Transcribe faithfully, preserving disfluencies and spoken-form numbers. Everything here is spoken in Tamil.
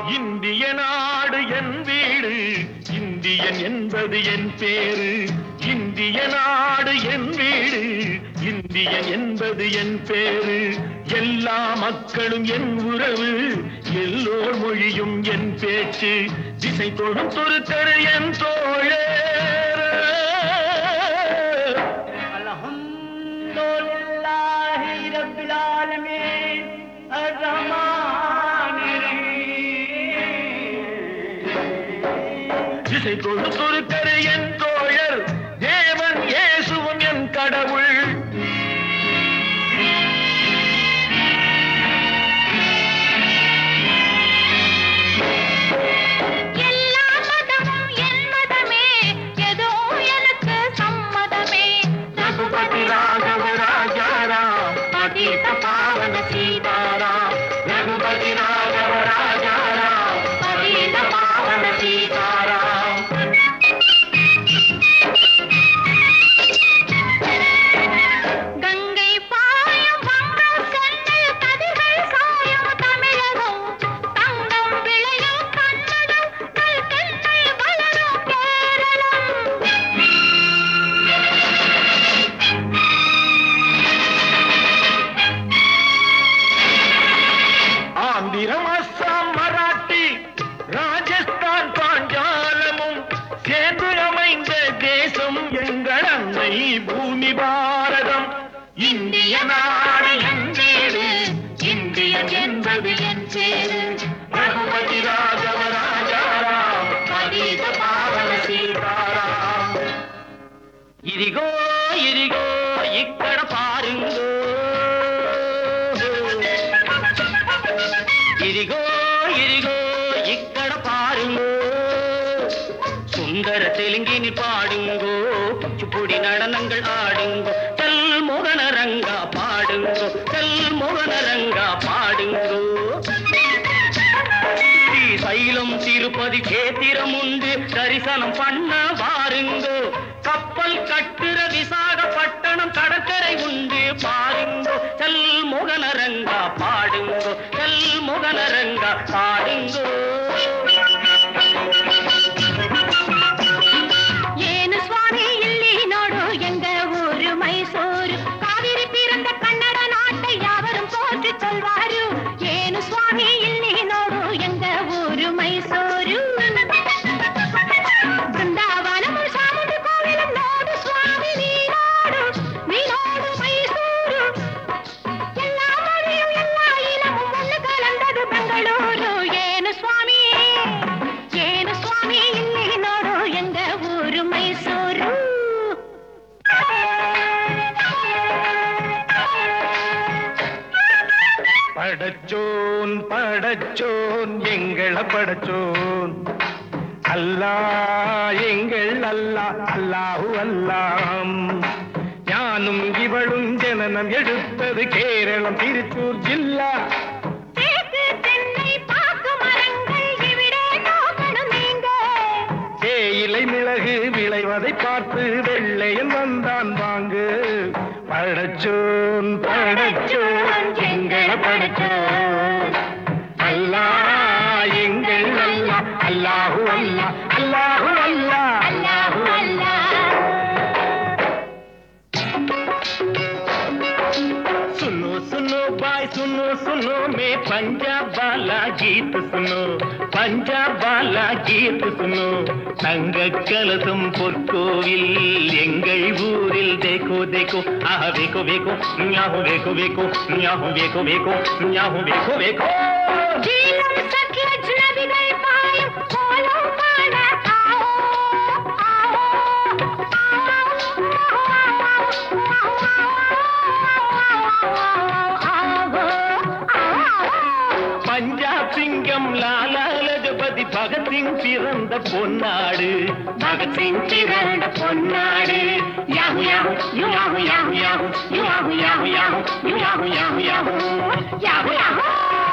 இந்திய நாடு என் வீடு, இந்தியன் என்பது என் பேரு. இந்திய நாடு என் வீடு, இந்தியன் என்பது என் பேரு. எல்லா மக்களும் என் உறவு, எல்லோர் மொழியும் என் பேச்சு. திசை தொடும் துருக்கரு என் தோழர். அல்ஹம்துலில்லாஹி ரப்பில் ஆலமீன் அர்-ரஹ்மானிர் ரஹீம். திசை தொடும் துருக்கரு என் தோழர், தேவன் இயேசுவும் என் கடவுள். பாவன சீதாராம் ரகுபதி ராகவ ராஜாராம் பரீத பாவன சீதாராம். கங்கை பாயும் வங்கம் சென்னில் கதிர்கள் சாயும் தமிழகம், தங்கம் விளையும் கன்னடம் கல்கென்னை வளரும் கேரளம். ஆந்திரம், அஸ்ஸாம், மராட்டி, ராஜஸ்தான், பாஞ்சாலமும் சேர்ந்து அமைந்த தேசம் எங்கள் அன்னை பூமி பாரதம். இந்திய நாடு என் வீடு, இந்தியன் என்பது என் பேரு. ரகுபதி ராகவ ராஜாராம் பரீத பாவன சீதாராம். ఇదిగో ఇదిగో ఇక్కడ పారుంగో, ఇదిగో ఇదిగో ఇక్కడ పారుంగో. சுந்தர தெலுங்கினில் பாடுங்கோ, குச்சிப்புடி நடனங்கள் ஆடுங்கோ. கல் மோகனரங்கா பாடுங்கோ, கல் மோகனரங்கா பாடுங்கோ. சைலம் திருப்பதி கேத்திரம் உண்டு, தரிசனம் பண்ண பாருங்கோ. கப்பல் கட்டுற விசாகப்பட்டணம் கடற்கரை உண்டு பாருங்கோ. கல் மோகனரங்கா பாடுங்கோ, கல் மோகனரங்கா பாடுங்கோ. ಏನು ಸ್ವಾಮಿ ಇಲ್ಲಿ ನೋಡು ಎಂಗ ಊರು ಮೈಸೂರು, ಕಾವೇರಿ பிறந்த ಕನ್ನಡ நாட்டை யாவரும் போற்றி சொல்வாரு. ಏನು ಸ್ವಾಮಿ ಇಲ್ಲಿ ನೋಡು ಎಂಗ ಊರು ಮೈಸೂರು, ಬೃಂದಾವನము ಚಾಮುಂಡಿ ಕೋವಿಲು ನೋಡು ಸ್ವಾಮಿ ನೀನೋಡು, ನೀನೋಡು ಮೈಸೂರು. ಎಲ್ಲಾ ಮொழியும் ಎಲ್ಲಾ இனமும் ஒன்று கலந்தது பெங்களூரு. ಏನು ಸ್ವಾಮಿ ಏನು ಸ್ವಾಮಿ ಇಲ್ಲಿ ನೋಡು ಎಂಗ ಊರು ಮೈಸೂರು. படச்சோன் படச்சோன் எங்கள படச்சோன் அல்லா, எங்கள் அல்லா அல்லாஹு அல்லாம். ஞானும் இவளும் ஜனனம் எடுத்தது கேரளம் திருச்சூர் ஜில்லா. தேக்கு தென்னை பாக்கு மரங்கள் இவிடே நோக்கணும் நீங்க. தேயிலை மிளகு விளைவதை பார்த்து வெள்ளையன் வந்தான் வாங்கு. படச்சோன் படச்சோன் எங்கள படச்சோன் அல்லா, எங்கள் அல்லா அல்லாஹு அல்லா அல்லாஹு அல்லா அல்லாஹு அல்லாஹ். सुनो सुनो भाई सुनो सुनो मैं पंजाब वाला गीत सुनो, पंजाब वाला गीत सुनो. தங்க கலசம் பொற்கோவில் எங்கள் ஊரில் தேக்கோ தேக்கோ ஆஹா வேக்கோ வேக்கோ ஞாஹு வேக்கோ வேக்கோ ஞாஹு வேக்கோ வேக்கோ ஞாஹு வேக்கோ வேக்கோ. ஜீலம் சக்கிய ஜனவிகள் பாயும் கோலம் காண ஆவோ ஆவோ ஆவோ. பஞ்சாப் சிங்கம் லாலா லஜபதி பகத்சிங் பிறந்த பொன்னாடு, பகத்சிங் பிறந்த பொன்னாடு. Yahoo yahoo yahoo yahoo yahoo yahoo yahoo yahoo yahoo yahoo yahoo yahoo yahoo.